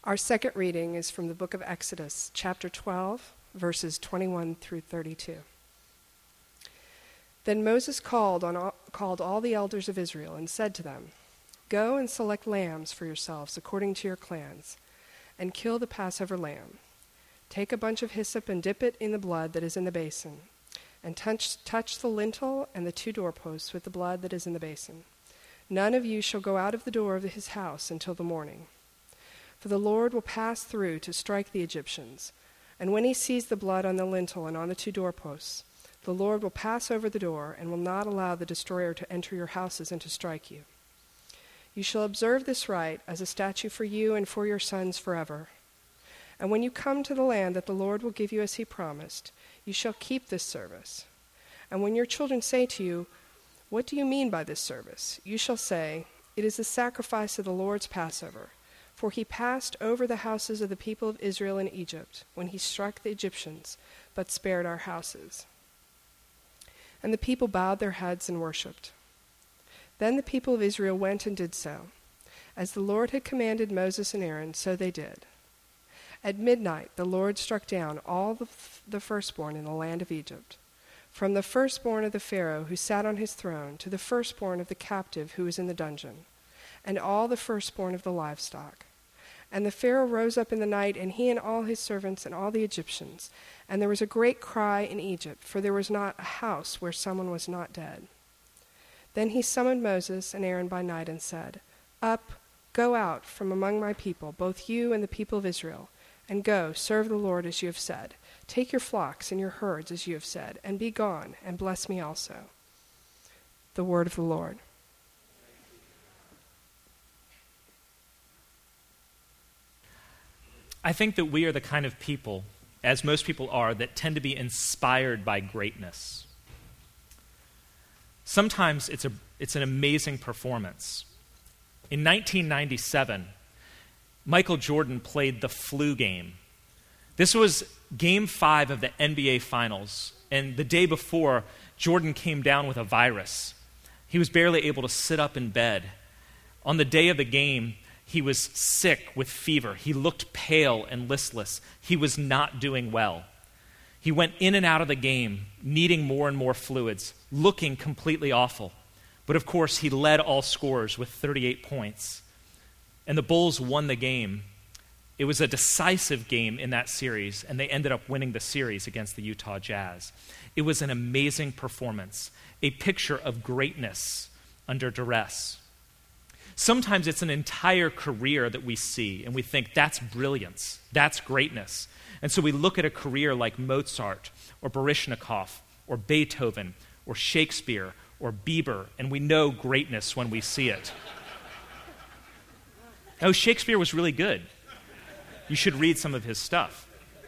Our second reading is from the book of Exodus, chapter 12, verses 21 through 32. Then Moses called all the elders of Israel and said to them, "Go and select lambs for yourselves according to your clans, and kill the Passover lamb. Take a bunch of hyssop and dip it in the blood that is in the basin, and touch the lintel and the 2 doorposts with the blood that is in the basin. None of you shall go out of the door of his house until the morning. For the Lord will pass through to strike the Egyptians, and when he sees the blood on the lintel and on the 2 doorposts, the Lord will pass over the door and will not allow the destroyer to enter your houses and to strike you. You shall observe this rite as a statute for you and for your sons forever. And when you come to the land that the Lord will give you as he promised, you shall keep this service. And when your children say to you, 'What do you mean by this service?' you shall say, 'It is the sacrifice of the Lord's Passover. For he passed over the houses of the people of Israel in Egypt when he struck the Egyptians, but spared our houses.' And the people bowed their heads and worshipped. Then the people of Israel went and did so. As the Lord had commanded Moses and Aaron, so they did. At midnight the Lord struck down all the firstborn in the land of Egypt, from the firstborn of the Pharaoh who sat on his throne to the firstborn of the captive who was in the dungeon, and all the firstborn of the livestock. And the Pharaoh rose up in the night, and he and all his servants and all the Egyptians. And there was a great cry in Egypt, for there was not a house where someone was not dead. Then he summoned Moses and Aaron by night and said, 'Up, go out from among my people, both you and the people of Israel, and go, serve the Lord as you have said. Take your flocks and your herds as you have said, and be gone, and bless me also.'" The word of the Lord. I think that we are the kind of people, as most people are, that tend to be inspired by greatness. Sometimes it's an amazing performance. In 1997, Michael Jordan played the flu game. This was Game 5 of the NBA Finals, and the day before, Jordan came down with a virus. He was barely able to sit up in bed. On the day of the game, he was sick with fever. He looked pale and listless. He was not doing well. He went in and out of the game, needing more and more fluids, looking completely awful. But of course, he led all scorers with 38 points. And the Bulls won the game. It was a decisive game in that series, and they ended up winning the series against the Utah Jazz. It was an amazing performance, a picture of greatness under duress. Sometimes it's an entire career that we see, and we think, that's brilliance, that's greatness. And so we look at a career like Mozart, or Baryshnikov, or Beethoven, or Shakespeare, or Bieber, and we know greatness when we see it. Oh, Shakespeare was really good. You should read some of his stuff.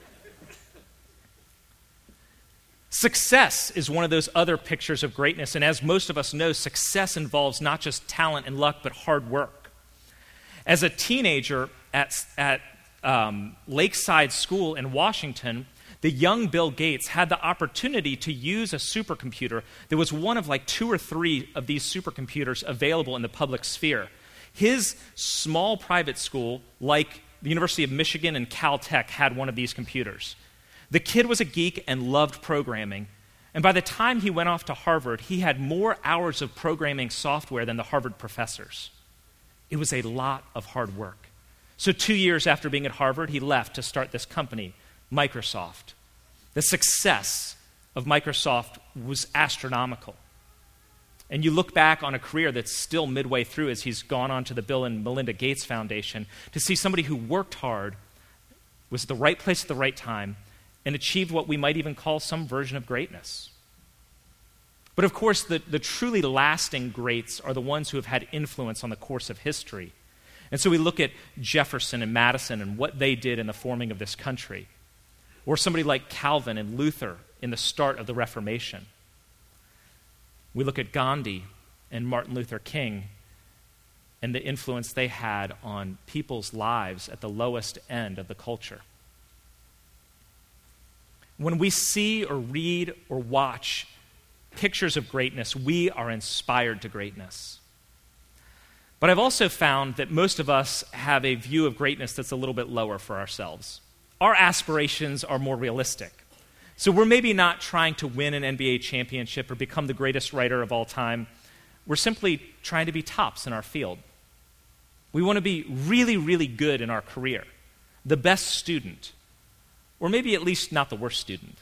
Success is one of those other pictures of greatness, and as most of us know, success involves not just talent and luck, but hard work. As a teenager at Lakeside School in Washington, the young Bill Gates had the opportunity to use a supercomputer. There was one of like 2 or 3 of these supercomputers available in the public sphere. His small private school, like the University of Michigan and Caltech, had one of these computers. The kid was a geek and loved programming, and by the time he went off to Harvard, he had more hours of programming software than the Harvard professors. It was a lot of hard work. So 2 years after being at Harvard, he left to start this company, Microsoft. The success of Microsoft was astronomical. And you look back on a career that's still midway through as he's gone on to the Bill and Melinda Gates Foundation to see somebody who worked hard, was at the right place at the right time, and achieved what we might even call some version of greatness. But of course, the truly lasting greats are the ones who have had influence on the course of history. And so we look at Jefferson and Madison and what they did in the forming of this country. Or somebody like Calvin and Luther in the start of the Reformation. We look at Gandhi and Martin Luther King and the influence they had on people's lives at the lowest end of the culture. When we see or read or watch pictures of greatness, we are inspired to greatness. But I've also found that most of us have a view of greatness that's a little bit lower for ourselves. Our aspirations are more realistic. So we're maybe not trying to win an NBA championship or become the greatest writer of all time. We're simply trying to be tops in our field. We want to be really, really good in our career, the best student, or maybe at least not the worst student.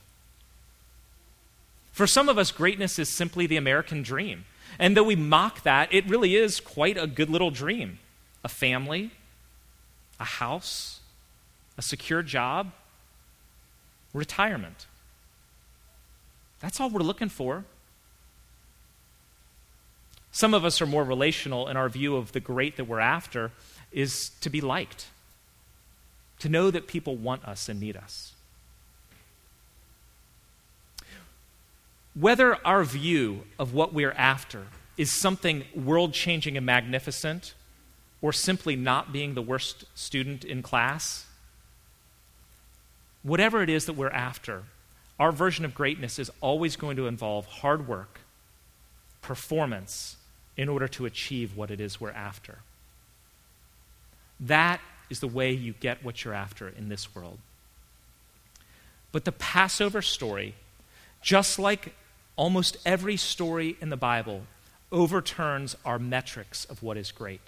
For some of us, greatness is simply the American dream. And though we mock that, it really is quite a good little dream. A family, a house, a secure job, retirement. That's all we're looking for. Some of us are more relational, and our view of the great that we're after is to be liked, to know that people want us and need us. Whether our view of what we're after is something world-changing and magnificent, or simply not being the worst student in class, whatever it is that we're after, our version of greatness is always going to involve hard work, performance, in order to achieve what it is we're after. That is the way you get what you're after in this world. But the Passover story, just like almost every story in the Bible, overturns our metrics of what is great.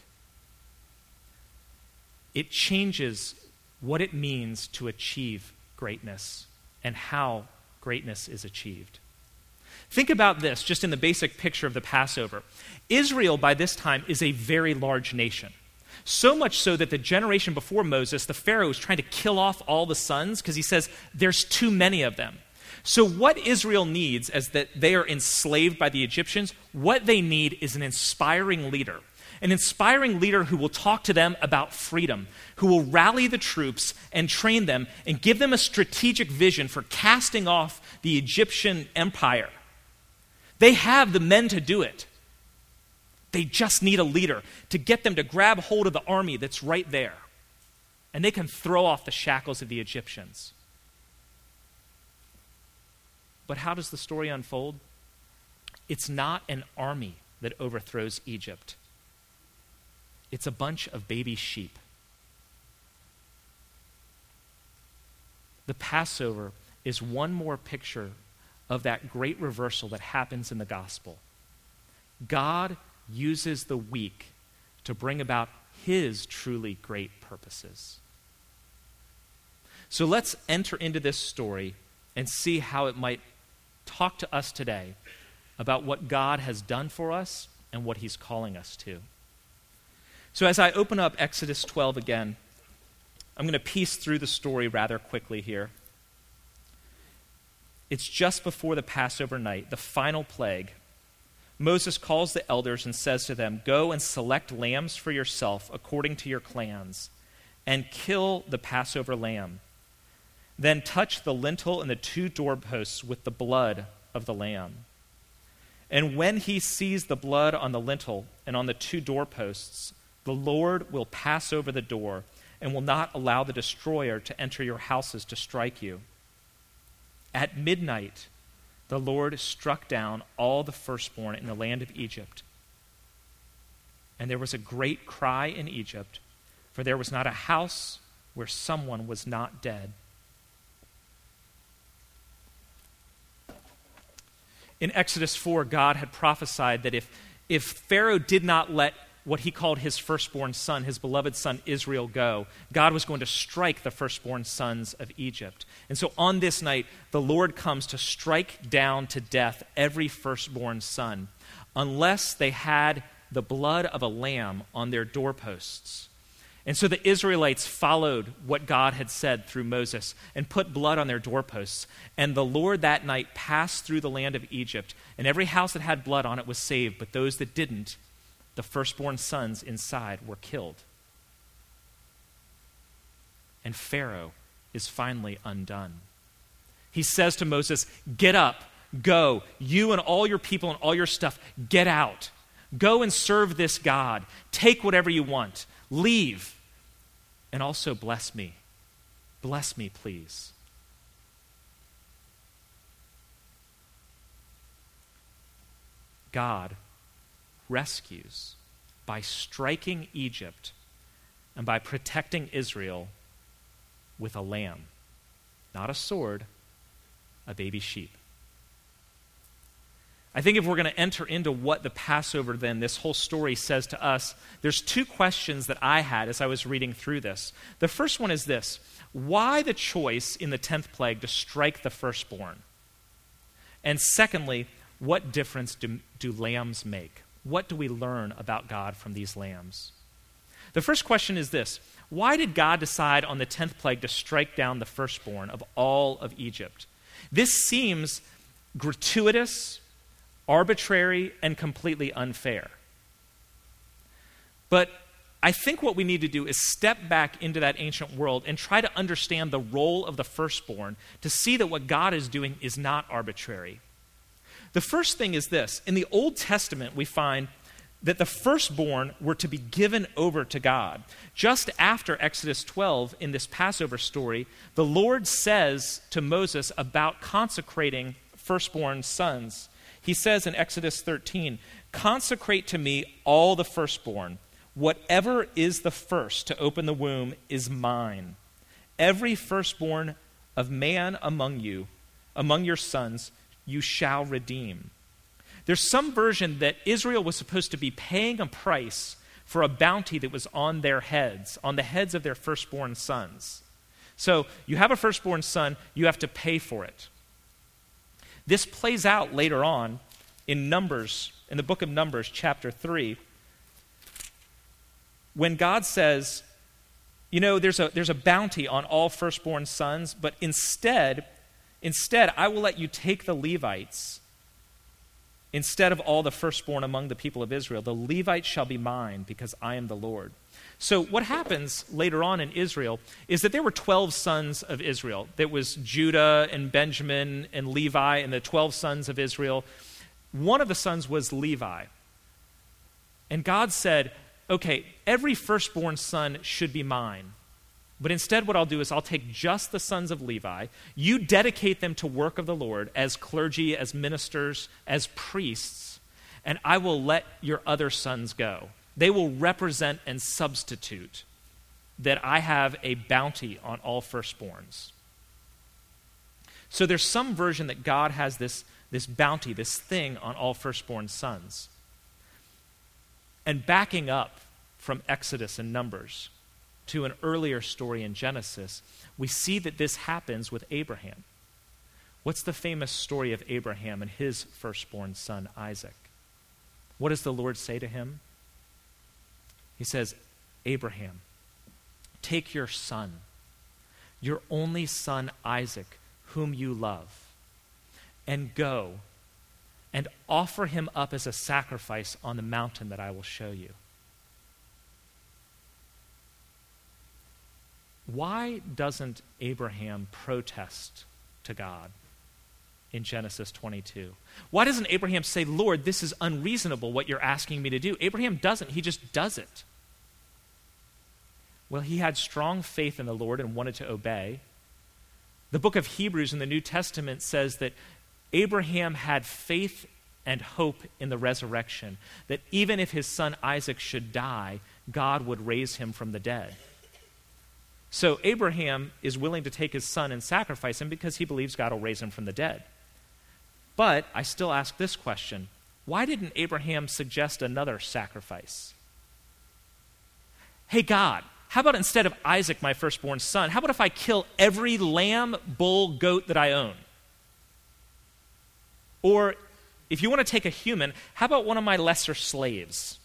It changes what it means to achieve greatness and how greatness is achieved. Think about this, just in the basic picture of the Passover. Israel, by this time, is a very large nation. So much so that the generation before Moses, the Pharaoh, is trying to kill off all the sons because he says there's too many of them. So what Israel needs, as that they are enslaved by the Egyptians, what they need is an inspiring leader. An inspiring leader who will talk to them about freedom, who will rally the troops and train them and give them a strategic vision for casting off the Egyptian empire. They have the men to do it. They just need a leader to get them to grab hold of the army that's right there. And they can throw off the shackles of the Egyptians. But how does the story unfold? It's not an army that overthrows Egypt. It's a bunch of baby sheep. The Passover is one more picture of that great reversal that happens in the gospel. God uses the weak to bring about his truly great purposes. So let's enter into this story and see how it might talk to us today about what God has done for us and what he's calling us to. So as I open up Exodus 12 again, I'm going to piece through the story rather quickly here. It's just before the Passover night, the final plague. Moses calls the elders and says to them, "Go and select lambs for yourself according to your clans, and kill the Passover lamb. Then touch the lintel and the 2 doorposts with the blood of the lamb. And when he sees the blood on the lintel and on the 2 doorposts, the Lord will pass over the door and will not allow the destroyer to enter your houses to strike you. At midnight, the Lord struck down all the firstborn in the land of Egypt. And there was a great cry in Egypt, for there was not a house where someone was not dead." In Exodus 4, God had prophesied that if Pharaoh did not let what he called his firstborn son, his beloved son Israel, go, God was going to strike the firstborn sons of Egypt. And so on this night, the Lord comes to strike down to death every firstborn son, unless they had the blood of a lamb on their doorposts. And so the Israelites followed what God had said through Moses and put blood on their doorposts. And the Lord that night passed through the land of Egypt, and every house that had blood on it was saved, but those that didn't, the firstborn sons inside, were killed. And Pharaoh is finally undone. He says to Moses, "Get up, go, you and all your people and all your stuff, get out. Go and serve this God. Take whatever you want. Leave. And also bless me. Bless me, please." God rescues by striking Egypt and by protecting Israel with a lamb. Not a sword, a baby sheep. I think if we're going to enter into what the Passover then, this whole story says to us, there's two questions that I had as I was reading through this. The first one is this: why the choice in the 10th plague to strike the firstborn? And secondly, what difference do lambs make? What do we learn about God from these lambs? The first question is this: why did God decide on the 10th plague to strike down the firstborn of all of Egypt? This seems gratuitous, arbitrary, and completely unfair. But I think what we need to do is step back into that ancient world and try to understand the role of the firstborn to see that what God is doing is not arbitrary. The first thing is this: in the Old Testament, we find that the firstborn were to be given over to God. Just after Exodus 12, in this Passover story, the Lord says to Moses about consecrating firstborn sons. He says in Exodus 13, "Consecrate to me all the firstborn. Whatever is the first to open the womb is mine. Every firstborn of man among you, among your sons, you shall redeem." There's some version that Israel was supposed to be paying a price for a bounty that was on their heads, on the heads of their firstborn sons. So you have a firstborn son, you have to pay for it. This plays out later on in Numbers, in the book of Numbers, chapter 3, when God says, you know, there's a bounty on all firstborn sons, but instead, I will let you take the Levites. Instead of all the firstborn among the people of Israel, the Levites shall be mine, because I am the Lord. So what happens later on in Israel is that there were 12 sons of Israel. There was Judah and Benjamin and Levi and the 12 sons of Israel. One of the sons was Levi. And God said, okay, every firstborn son should be mine. But instead what I'll do is I'll take just the sons of Levi. You dedicate them to work of the Lord as clergy, as ministers, as priests, and I will let your other sons go. They will represent and substitute that I have a bounty on all firstborns. So there's some version that God has this bounty, this thing on all firstborn sons. And backing up from Exodus and Numbers to an earlier story in Genesis, we see that this happens with Abraham. What's the famous story of Abraham and his firstborn son, Isaac? What does the Lord say to him? He says, Abraham, take your son, your only son Isaac, whom you love, and go and offer him up as a sacrifice on the mountain that I will show you. Why doesn't Abraham protest to God in Genesis 22? Why doesn't Abraham say, Lord, this is unreasonable what you're asking me to do? Abraham doesn't. He just does it. Well, he had strong faith in the Lord and wanted to obey. The book of Hebrews in the New Testament says that Abraham had faith and hope in the resurrection, that even if his son Isaac should die, God would raise him from the dead. So Abraham is willing to take his son and sacrifice him because he believes God will raise him from the dead. But I still ask this question: why didn't Abraham suggest another sacrifice? Hey God, how about instead of Isaac, my firstborn son, how about if I kill every lamb, bull, goat that I own? Or if you want to take a human, how about one of my lesser slaves?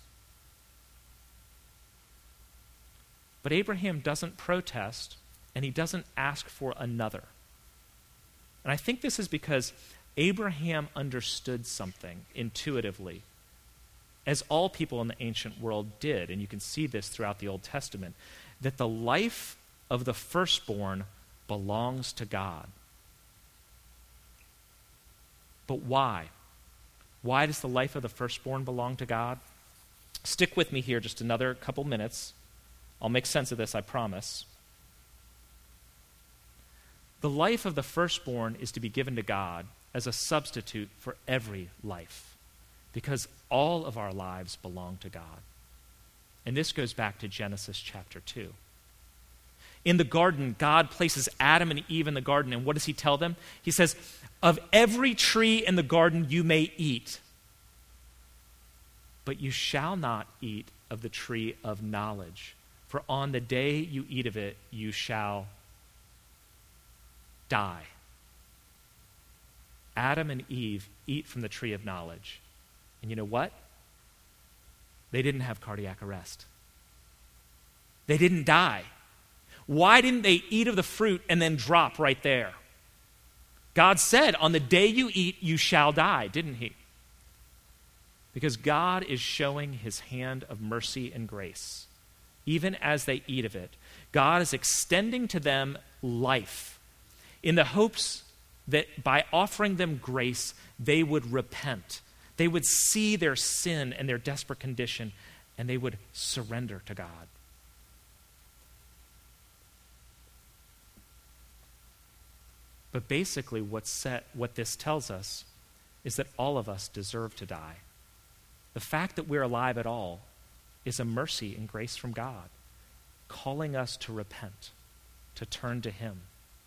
But Abraham doesn't protest, and he doesn't ask for another. And I think this is because Abraham understood something intuitively, as all people in the ancient world did, and you can see this throughout the Old Testament, that the life of the firstborn belongs to God. But why? Why does the life of the firstborn belong to God? Stick with me here just another couple minutes. I'll make sense of this, I promise. The life of the firstborn is to be given to God as a substitute for every life, because all of our lives belong to God. And this goes back to Genesis chapter 2. In the garden, God places Adam and Eve in the garden, and what does he tell them? He says, of every tree in the garden you may eat, but you shall not eat of the tree of knowledge, for on the day you eat of it, you shall die. Adam and Eve eat from the tree of knowledge. And you know what? They didn't have cardiac arrest. They didn't die. Why didn't they eat of the fruit and then drop right there? God said, on the day you eat, you shall die, didn't he? Because God is showing his hand of mercy and grace. Even as they eat of it, God is extending to them life in the hopes that by offering them grace, they would repent. They would see their sin and their desperate condition, and they would surrender to God. But basically what this tells us is that all of us deserve to die. The fact that we're alive at all is a mercy and grace from God, calling us to repent, to turn to him.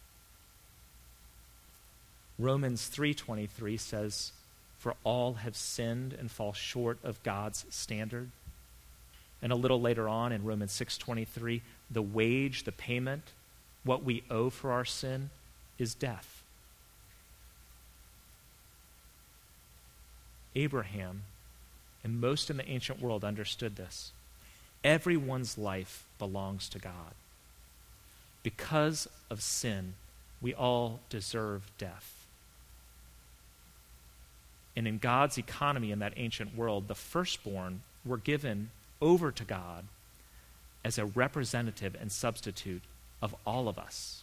Romans 3:23 says, for all have sinned and fall short of God's standard. And a little later on in Romans 6:23, the wage, the payment, what we owe for our sin is death. Abraham and most in the ancient world understood this. Everyone's life belongs to God. Because of sin, we all deserve death. And in God's economy in that ancient world, the firstborn were given over to God as a representative and substitute of all of us.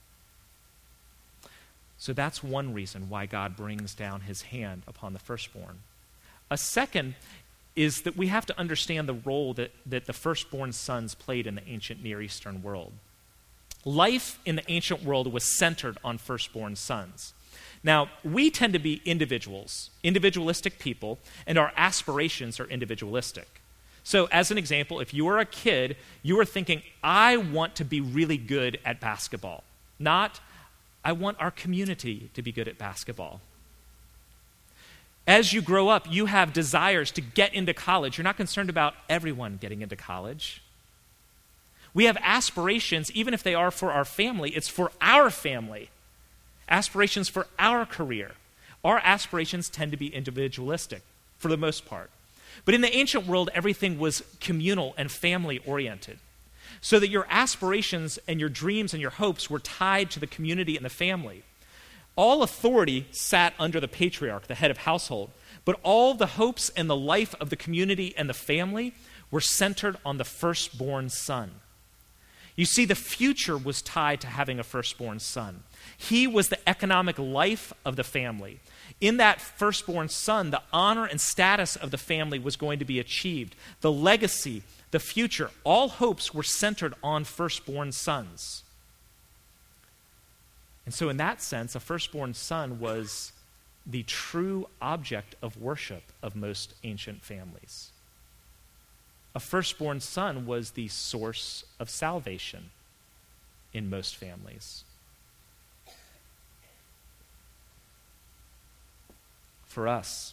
So that's one reason why God brings down his hand upon the firstborn. A second is that we have to understand the role that the firstborn sons played in the ancient Near Eastern world. Life in the ancient world was centered on firstborn sons. Now, we tend to be individualistic people, and our aspirations are individualistic. So as an example, if you were a kid, you were thinking, I want to be really good at basketball, not I want our community to be good at basketball. As you grow up, you have desires to get into college. You're not concerned about everyone getting into college. We have aspirations, even if they are for our family, it's for our family. Aspirations for our career. Our aspirations tend to be individualistic for the most part. But in the ancient world, everything was communal and family-oriented. So that your aspirations and your dreams and your hopes were tied to the community and the family. All authority sat under the patriarch, the head of household, but all the hopes and the life of the community and the family were centered on the firstborn son. You see, the future was tied to having a firstborn son. He was the economic life of the family. In that firstborn son, the honor and status of the family was going to be achieved. The legacy, the future, all hopes were centered on firstborn sons. And so in that sense, a firstborn son was the true object of worship of most ancient families. A firstborn son was the source of salvation in most families. For us,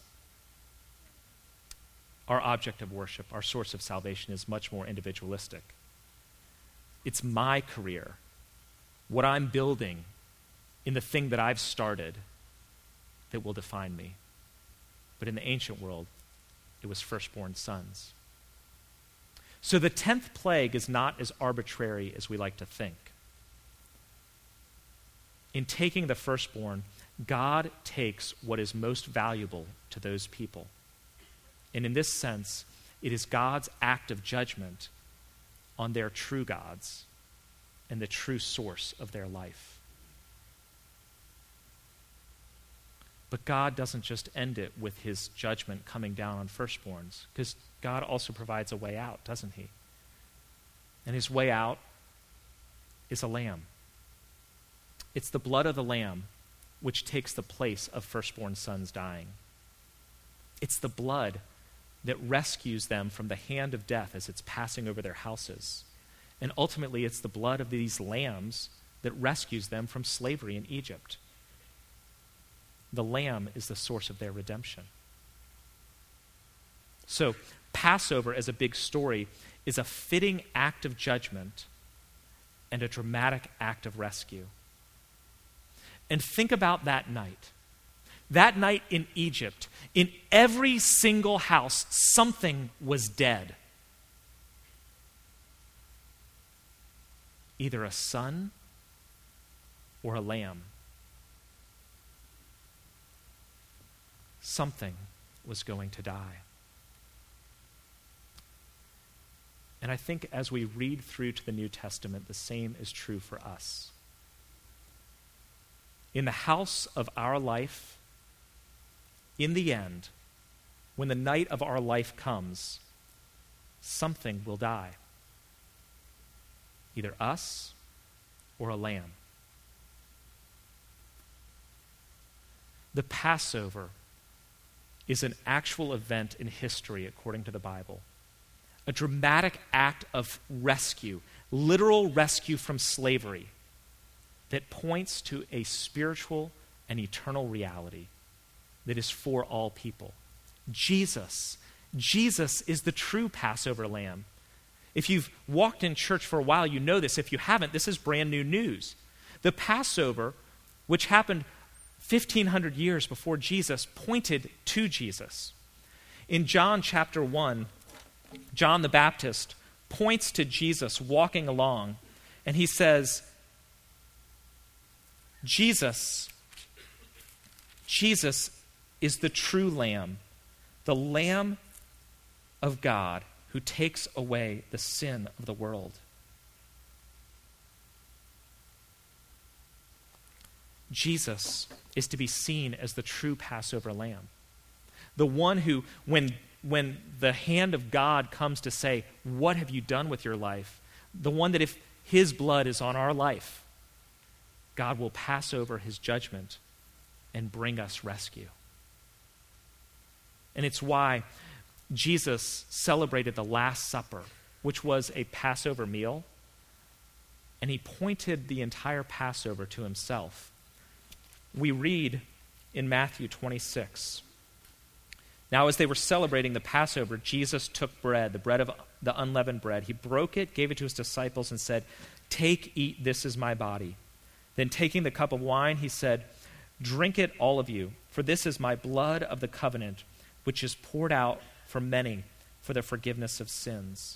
our object of worship, our source of salvation is much more individualistic. It's my career, what I'm building in the thing that I've started that will define me. But in the ancient world, it was firstborn sons. So the 10th plague is not as arbitrary as we like to think. In taking the firstborn, God takes what is most valuable to those people. And in this sense, it is God's act of judgment on their true gods and the true source of their life. But God doesn't just end it with his judgment coming down on firstborns, because God also provides a way out, doesn't he? And his way out is a lamb. It's the blood of the lamb which takes the place of firstborn sons dying. It's the blood that rescues them from the hand of death as it's passing over their houses. And ultimately, it's the blood of these lambs that rescues them from slavery in Egypt. The lamb is the source of their redemption. So, Passover as a big story is a fitting act of judgment and a dramatic act of rescue. And think about that night. That night in Egypt, in every single house, something was dead. Either a son or a lamb. Something was going to die. And I think as we read through to the New Testament, the same is true for us. In the house of our life, in the end, when the night of our life comes, something will die. Either us or a lamb. The Passover is an actual event in history according to the Bible. A dramatic act of rescue, literal rescue from slavery that points to a spiritual and eternal reality that is for all people. Jesus is the true Passover lamb. If you've walked in church for a while, you know this. If you haven't, this is brand new news. The Passover, which happened 1,500 years before Jesus, pointed to Jesus. In John chapter 1, John the Baptist points to Jesus walking along, and he says, Jesus is the true Lamb, the Lamb of God who takes away the sin of the world. Jesus is to be seen as the true Passover lamb. The one who, when the hand of God comes to say, what have you done with your life? The one that if his blood is on our life, God will pass over his judgment and bring us rescue. And it's why Jesus celebrated the Last Supper, which was a Passover meal, and he pointed the entire Passover to himself. We read in Matthew 26, now as they were celebrating the Passover, Jesus took bread, the bread of the unleavened bread. He broke it, gave it to his disciples, and said, "Take, eat, this is my body." Then taking the cup of wine, he said, "Drink it, all of you, for this is my blood of the covenant, which is poured out for many for the forgiveness of sins."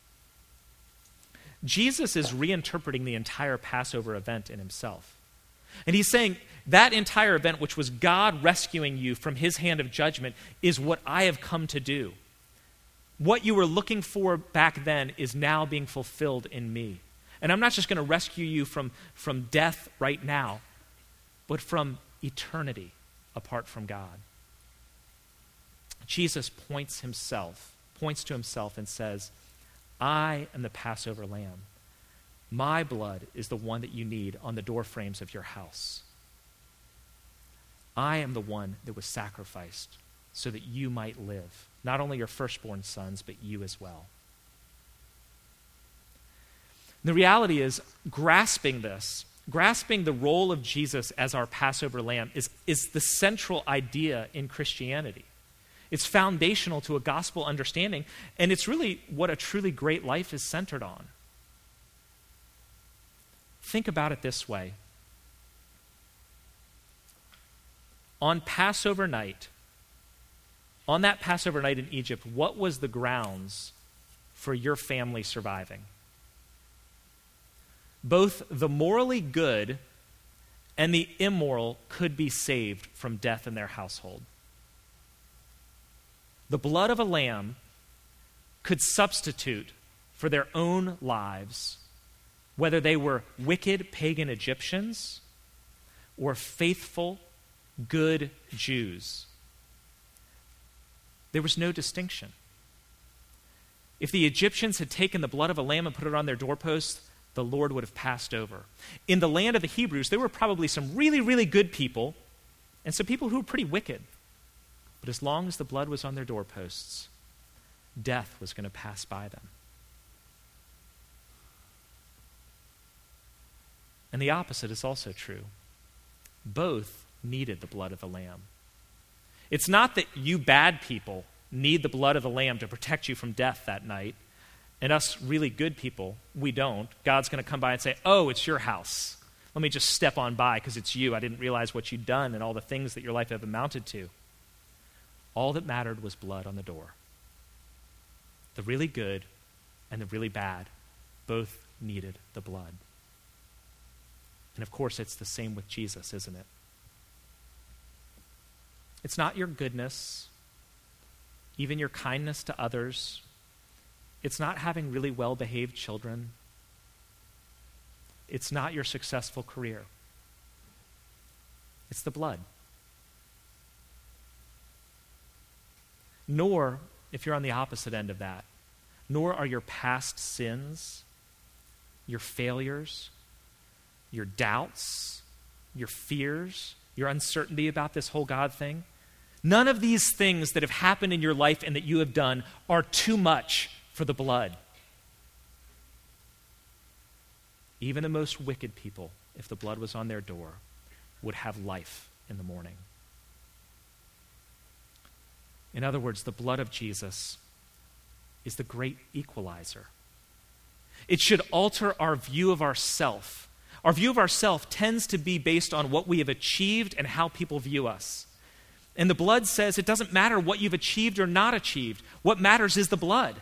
Jesus is reinterpreting the entire Passover event in himself. And he's saying that entire event, which was God rescuing you from his hand of judgment, is what I have come to do. What you were looking for back then is now being fulfilled in me. And I'm not just going to rescue you from death right now, but from eternity apart from God. Jesus points to himself and says, I am the Passover lamb. My blood is the one that you need on the doorframes of your house. I am the one that was sacrificed so that you might live. Not only your firstborn sons, but you as well. The reality is, grasping the role of Jesus as our Passover lamb is the central idea in Christianity. It's foundational to a gospel understanding, and it's really what a truly great life is centered on. Think about it this way. On that Passover night in Egypt, what was the grounds for your family surviving? Both the morally good and the immoral could be saved from death in their household. The blood of a lamb could substitute for their own lives, whether they were wicked pagan Egyptians or faithful, good Jews. There was no distinction. If the Egyptians had taken the blood of a lamb and put it on their doorposts, the Lord would have passed over. In the land of the Hebrews, there were probably some really, really good people and some people who were pretty wicked. But as long as the blood was on their doorposts, death was going to pass by them. And the opposite is also true. Both needed the blood of the Lamb. It's not that you bad people need the blood of the Lamb to protect you from death that night, and us really good people, we don't. God's going to come by and say, oh, it's your house. Let me just step on by because it's you. I didn't realize what you'd done and all the things that your life had amounted to. All that mattered was blood on the door. The really good and the really bad both needed the blood. And of course, it's the same with Jesus, isn't it? It's not your goodness, even your kindness to others. It's not having really well-behaved children. It's not your successful career. It's the blood. Nor, if you're on the opposite end of that, nor are your past sins, your failures, your doubts, your fears, your uncertainty about this whole God thing. None of these things that have happened in your life and that you have done are too much for the blood. Even the most wicked people, if the blood was on their door, would have life in the morning. In other words, the blood of Jesus is the great equalizer. It should alter our view of ourself. Our view of ourself tends to be based on what we have achieved and how people view us. And the blood says it doesn't matter what you've achieved or not achieved. What matters is the blood.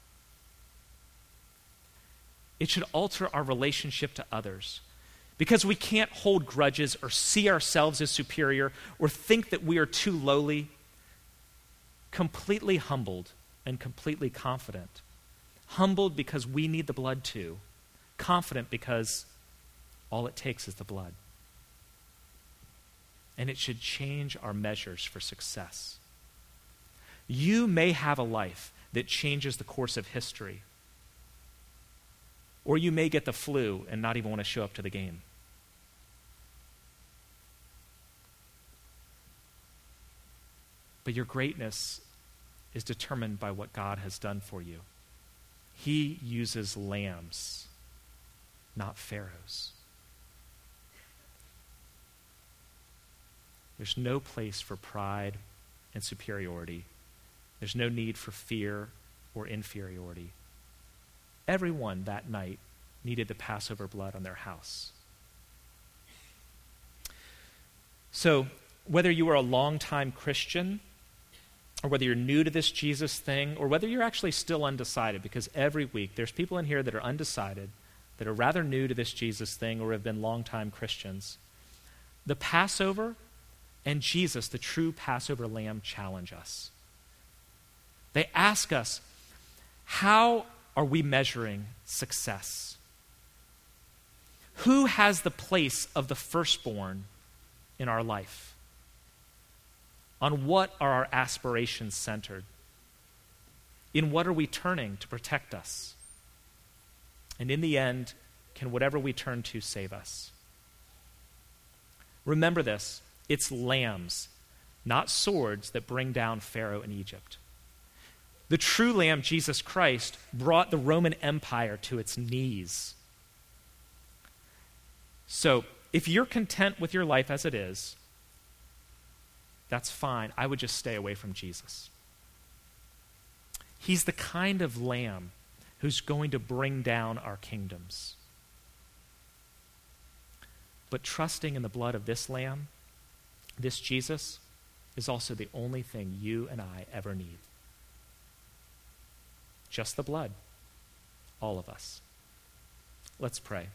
It should alter our relationship to others because we can't hold grudges or see ourselves as superior or think that we are too lowly. Completely humbled and completely confident. Humbled because we need the blood too. Confident because all it takes is the blood. And it should change our measures for success. You may have a life that changes the course of history. Or you may get the flu and not even want to show up to the game. But your greatness is determined by what God has done for you. He uses lambs, not pharaohs. There's no place for pride and superiority. There's no need for fear or inferiority. Everyone that night needed the Passover blood on their house. So, whether you are a longtime Christian, or whether you're new to this Jesus thing, or whether you're actually still undecided, because every week there's people in here that are undecided, that are rather new to this Jesus thing, or have been longtime Christians, the Passover and Jesus, the true Passover lamb, challenge us. They ask us, how are we measuring success? Who has the place of the firstborn in our life? On what are our aspirations centered? In what are we turning to protect us? And in the end, can whatever we turn to save us? Remember this, it's lambs, not swords, that bring down Pharaoh in Egypt. The true Lamb, Jesus Christ, brought the Roman Empire to its knees. So, if you're content with your life as it is, that's fine. I would just stay away from Jesus. He's the kind of lamb who's going to bring down our kingdoms. But trusting in the blood of this lamb, this Jesus, is also the only thing you and I ever need. Just the blood. All of us. Let's pray.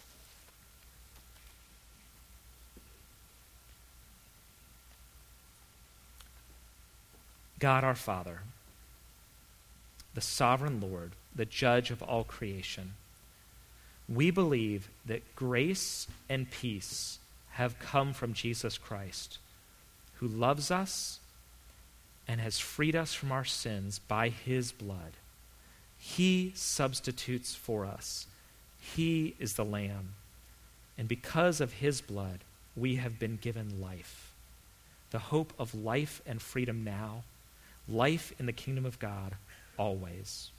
God our Father, the sovereign Lord, the judge of all creation, we believe that grace and peace have come from Jesus Christ, who loves us and has freed us from our sins by his blood. He substitutes for us. He is the Lamb. And because of his blood, we have been given life. The hope of life and freedom now, life in the kingdom of God, always.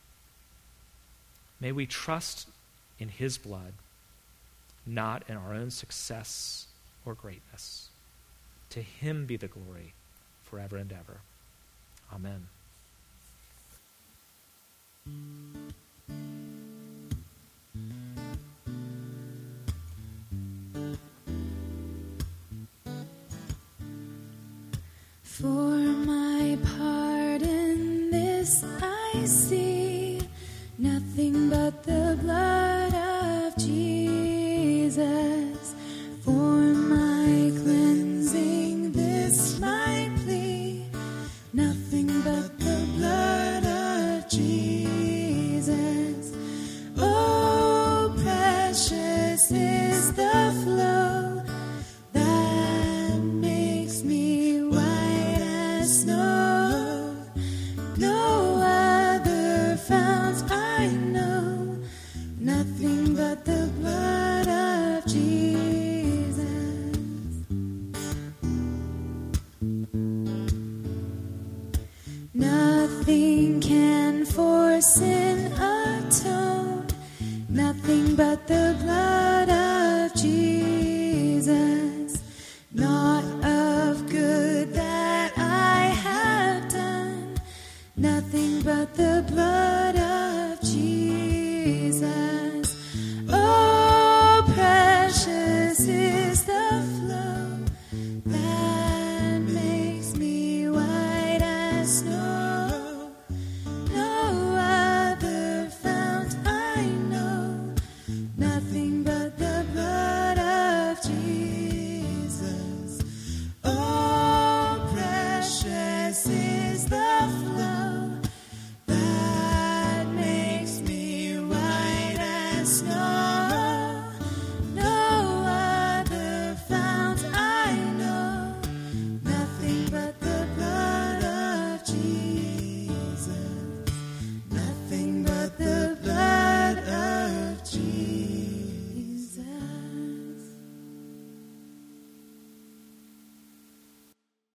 May we trust in his blood, not in our own success or greatness. To him be the glory forever and ever. Amen. For my part in this I see nothing but the blood of Jesus. For my cleansing this my plea, nothing but the blood of Jesus. Oh, precious is the flow